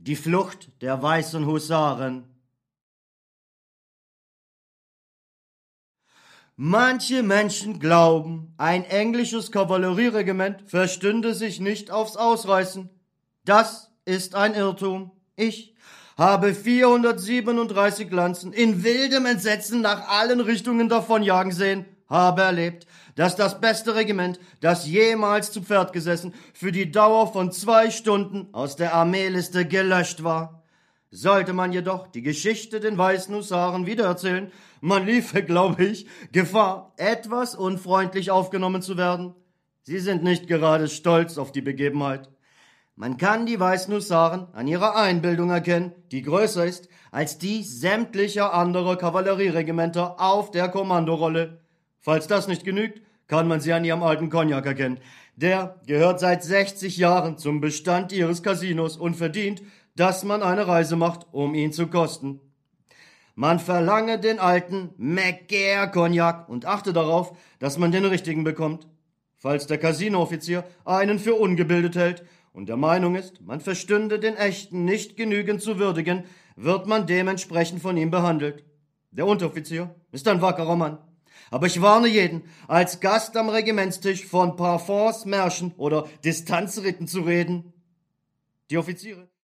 Die Flucht der weißen Husaren. Manche Menschen glauben, ein englisches Kavallerieregiment verstünde sich nicht aufs Ausreißen. Das ist ein Irrtum. Ich habe 437 Lanzen in wildem Entsetzen nach allen Richtungen davonjagen sehen, habe erlebt, dass das beste Regiment, das jemals zu Pferd gesessen, für die Dauer von 2 Stunden aus der Armeeliste gelöscht war. Sollte man jedoch die Geschichte den weißen Husaren wiedererzählen, man liefe, glaube ich, Gefahr, etwas unfreundlich aufgenommen zu werden. Sie sind nicht gerade stolz auf die Begebenheit. Man kann die weißen Husaren an ihrer Einbildung erkennen, die größer ist als die sämtlicher anderer Kavallerieregimenter auf der Kommandorolle. Falls das nicht genügt, kann man sie an ihrem alten Cognac erkennen. Der gehört seit 60 Jahren zum Bestand ihres Casinos und verdient, dass man eine Reise macht, um ihn zu kosten. Man verlange den alten McGair Cognac und achte darauf, dass man den richtigen bekommt. Falls der Casinooffizier einen für ungebildet hält und der Meinung ist, man verstünde den echten nicht genügend zu würdigen, wird man dementsprechend von ihm behandelt. Der Unteroffizier ist ein wackerer Mann. Aber ich warne jeden, als Gast am Regimentstisch von Parfums, Märschen oder Distanzritten zu reden. Die Offiziere